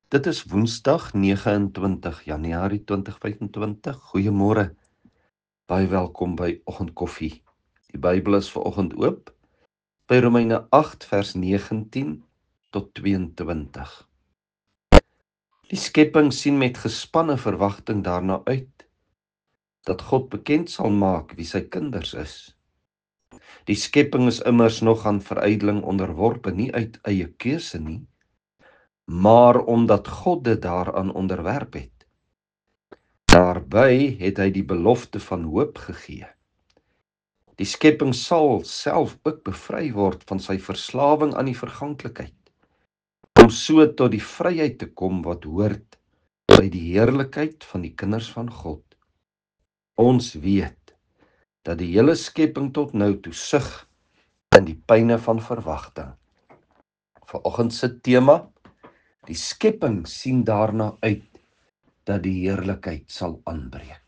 Dit is Woensdag 29 Januarie 2025. Goeiemôre. Baie welkom by Oggendkoffie. Die Bybel is vanoggend oop by Romeine 8 vers 19 tot 22. Die skepping sien met gespanne verwagting daarna uit dat God bekend sal maak wie sy kinders is. Die skepping is immers nog aan verydeling onderworpe, nie uit eie keuse nie, maar omdat God dit daaraan onderwerp het. Daarby het hy die belofte van hoop gegee. Die skepping sal self ook bevry word van sy verslawing aan die verganklikheid, om so tot die vryheid te kom wat hoort by die heerlikheid van die kinders van God. Ons weet dat die hele skepping tot nou toe sug in die pyne van verwagting. Vanoggend se tema: die skepping sien daarna uit dat die heerlikheid sal aanbreek.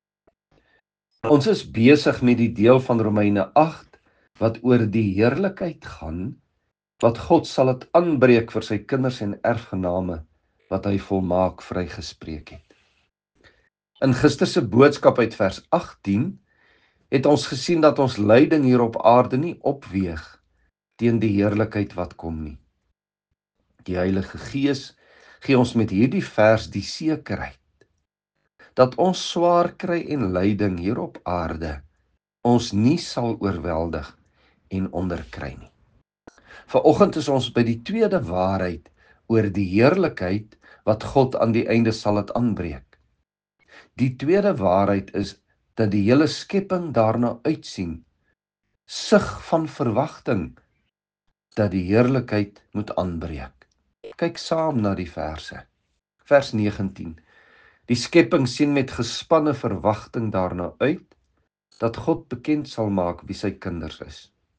Ons is besig met die deel van Romeine 8 wat oor die heerlikheid gaan, wat God sal het aanbreek vir sy kinders en erfgename, wat hy volmaak vrygespreek het. In gister se boodskap uit vers 18 het ons gesien dat ons lyding hier op aarde nie opweeg teen die heerlikheid wat kom nie. Die Heilige Gees gee ons met hierdie vers die sekerheid dat ons swaar kry en lyding hier op aarde ons nie sal oorweldig en onderkry nie. Vanoggend is ons by die tweede waarheid oor die heerlikheid wat God aan die einde sal het aanbreek. Die tweede waarheid is dat die hele skepping daarna uitsien, sug van verwagting dat die heerlikheid moet aanbreek. Kyk saam na die verse. Vers 19. Die skepping sien met gespanne verwagting daarna uit dat God bekend sal maak wie sy kinders is.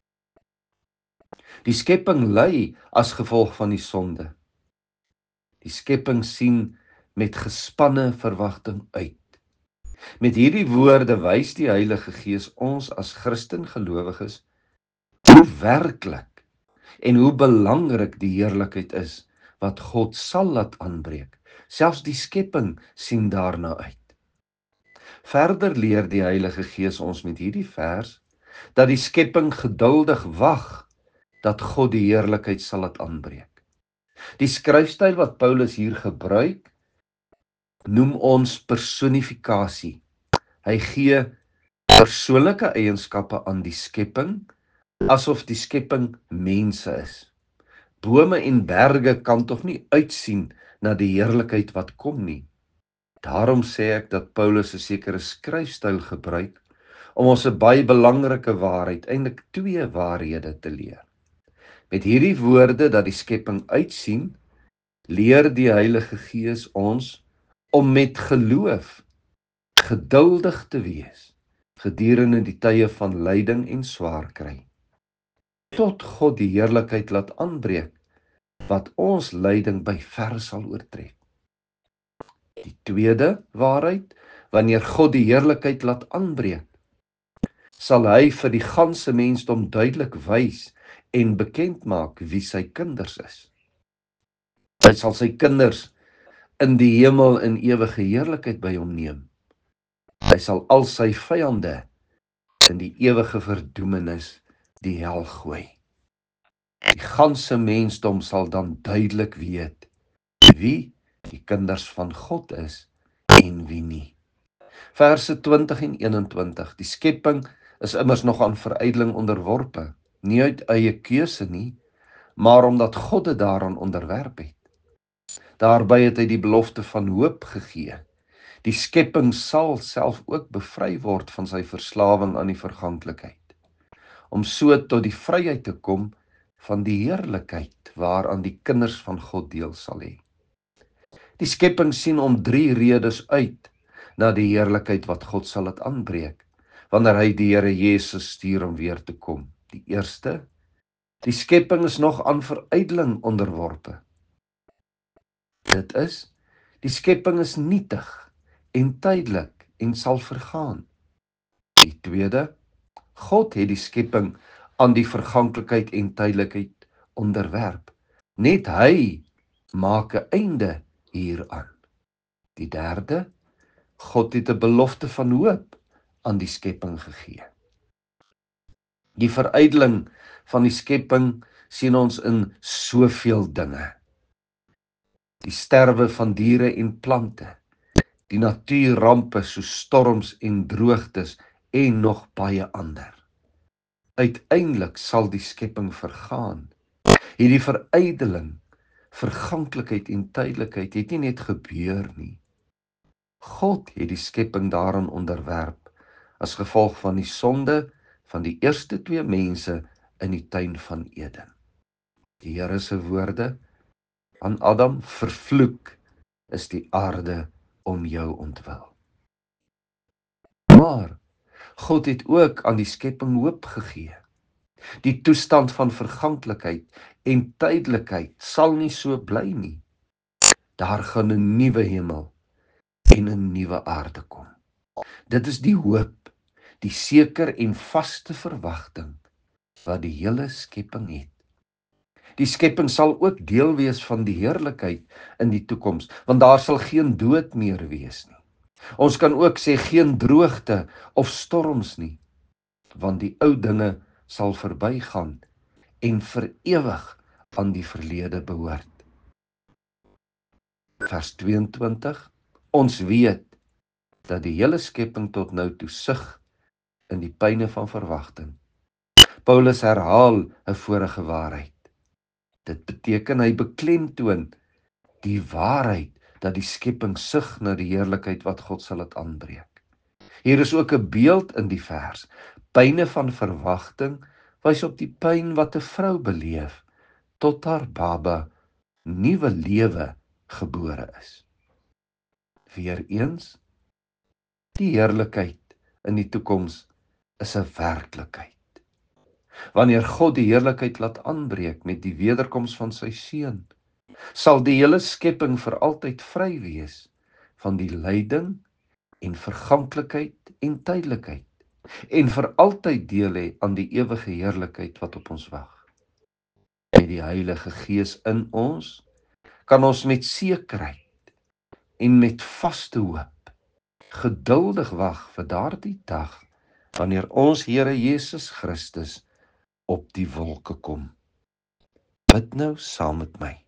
Die skepping ly as gevolg van die sonde. Die skepping sien met gespanne verwagting uit. Met hierdie woorde wys die Heilige Gees ons as Christengelowiges hoe werklik en hoe belangrik die heerlikheid is wat God sal laat aanbreek. Selfs die skepping sien daarna uit. Verder leer die Heilige Gees ons met hierdie vers dat die skepping geduldig wag dat God die heerlikheid sal laat aanbreek. Die skryfstyl wat Paulus hier gebruik, noem ons personifikasie. Hy gee persoonlike eienskappe aan die skepping, asof die skepping mense is. Bome en berge kan tog nie uitsien na die heerlikheid wat kom nie. Daarom sê ek dat Paulus 'n sekere skryfstyl gebruik om ons 'n baie belangrike waarheid, eintlik twee waarhede te leer. Met hierdie woorde dat die skepping uitsien, leer die Heilige Gees ons om met geloof geduldig te wees gedurende die tye van lyding en swaar kry, tot God die heerlikheid laat aanbreek wat ons lyding by ver sal oortref. Die tweede waarheid, wanneer God die heerlikheid laat aanbreek, sal hy vir die ganse mensdom duidelik wys en bekend maak wie sy kinders is. Hy sal sy kinders in die hemel in ewige heerlikheid by hom neem. Hy sal al sy vyande in die ewige verdoemenis, die hel gooi. Die ganse mensdom sal dan duidelik weet wie die kinders van God is en wie nie. Verse 20 en 21. Die skepping is immers nog aan verydeling onderworpe, nie uit eie keuse nie, maar omdat God dit daaraan onderwerp het. Daarby het hy die belofte van hoop gegee. Die skepping sal self ook bevry word van sy verslawing aan die verganklikheid, om so tot die vryheid te kom van die heerlikheid waaraan die kinders van God deel sal hê. Die skepping sien om 3 redes uit na die heerlikheid wat God sal laat aanbreek, wanneer hy die Here Jesus stuur om weer te kom. Die eerste, die skepping is nog aan verydeling onderworpe. Dit is, die skepping is nietig en tydelik en sal vergaan. Die tweede, God het die skepping aan die verganklikheid en tydelikheid onderwerp. Net hy maak 'n einde hieraan. Die derde, God het 'n belofte van hoop aan die skepping gegee. Die verydeling van die skepping sien ons in soveel dinge. Die sterwe van diere en plante, die natuurrampe soos storms en droogtes en nog baie ander. Uiteindelik sal die skepping vergaan. Hierdie verydeling, verganklikheid en tydelikheid het nie net gebeur nie. God het die skepping daaraan onderwerp as gevolg van die sonde van die eerste 2 mense in die tuin van Eden. Die Here se woorde aan Adam: vervloek is die aarde om jou ontwil. Maar God het ook aan die skepping hoop gegee. Die toestand van verganklikheid en tydelikheid sal nie so bly nie. Daar gaan 'n nuwe hemel en 'n nuwe aarde kom. Dit is die hoop, die seker en vaste verwagting wat die hele skepping het. Die skepping sal ook deel wees van die heerlikheid in die toekoms, want daar sal geen dood meer wees nie. Ons kan ook sê geen droogte of storms nie, want die ou dinge sal verbygaan en vir ewig aan die verlede behoort. Vers 22, ons weet dat die hele skepping tot nou toe sug in die pyne van verwagting. Paulus herhaal 'n vorige waarheid. Dit beteken hy beklemtoon die waarheid dat die skepping sug na die heerlikheid wat God sal laat aanbreek. Hier is ook 'n beeld in die vers. Pyne van verwagting wys op die pyn wat 'n vrou beleef tot haar baba nuwe lewe gebore is. Weereens, die heerlikheid in die toekoms is 'n werklikheid. Wanneer God die heerlikheid laat aanbreek met die wederkoms van sy seun, sal die hele skepping vir altyd vry wees van die lyding en verganklikheid en tydelikheid en vir altyd deel hê aan die ewige heerlikheid wat op ons wag. Met die Heilige Gees in ons kan ons met sekerheid en met vaste hoop geduldig wag vir daardie dag wanneer ons Here Jesus Christus op die wolke kom. Bid nou saam met my.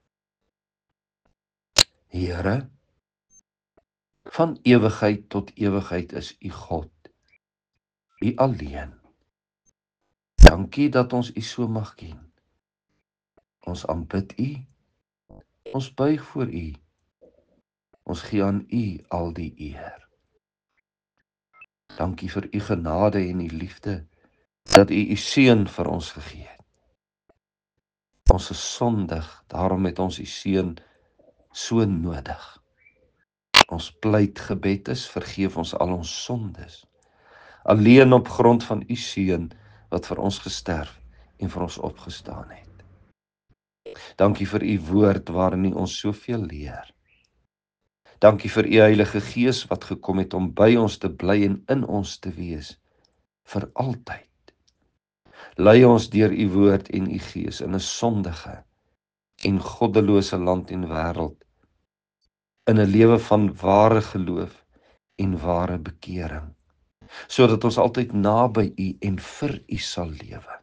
Here, van ewigheid tot ewigheid is U God, U alleen. Dankie dat ons U so mag ken. Ons aanbid U, ons buig voor U, ons gee aan U al die eer. Dankie vir U genade en U liefde, dat U U seun vir ons gegee het. Ons is sondig, daarom het ons U seun so nodig. Ons pleitgebed is, vergeef ons al ons sondes, alleen op grond van U seun wat vir ons gesterf en vir ons opgestaan het. Dankie vir U woord waarin U ons soveel leer. Dankie vir U Heilige Gees wat gekom het om by ons te bly en in ons te wees vir altyd. Lei ons deur U woord en U Gees in 'n sondige en goddelose land en wêreld, in 'n lewe van ware geloof en ware bekering, sodat ons altyd naby U en vir U sal lewe.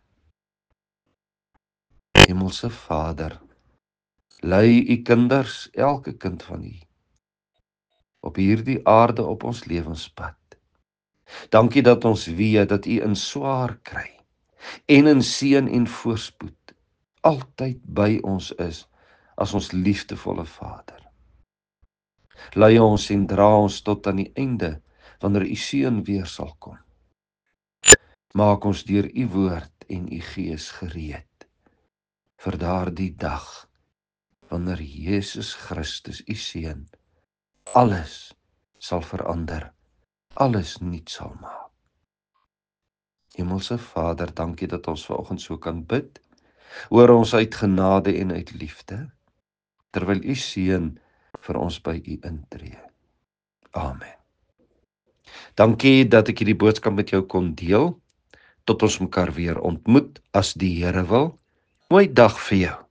Hemelse Vader, lei U kinders, elke kind van U, op hierdie aarde op ons lewenspad. Dankie dat ons weet dat U in swaar kry en in seën en voorspoed altyd by ons is as ons liefdevolle Vader. Lei ons en dra ons tot aan die einde wanneer U seun weer sal kom. Maak ons deur U woord en U Gees gereed vir daardie dag wanneer Jesus Christus U seun alles sal verander, alles nuut sal maak. Hemelse Vader, dankie dat ons vanoggend so kan bid, hoor ons uit genade en uit liefde, terwyl U seun vir ons by U intree. Amen. Dankie dat ek hierdie boodskap met jou kon deel. Tot ons mekaar weer ontmoet, as die Here wil. Mooi dag vir jou.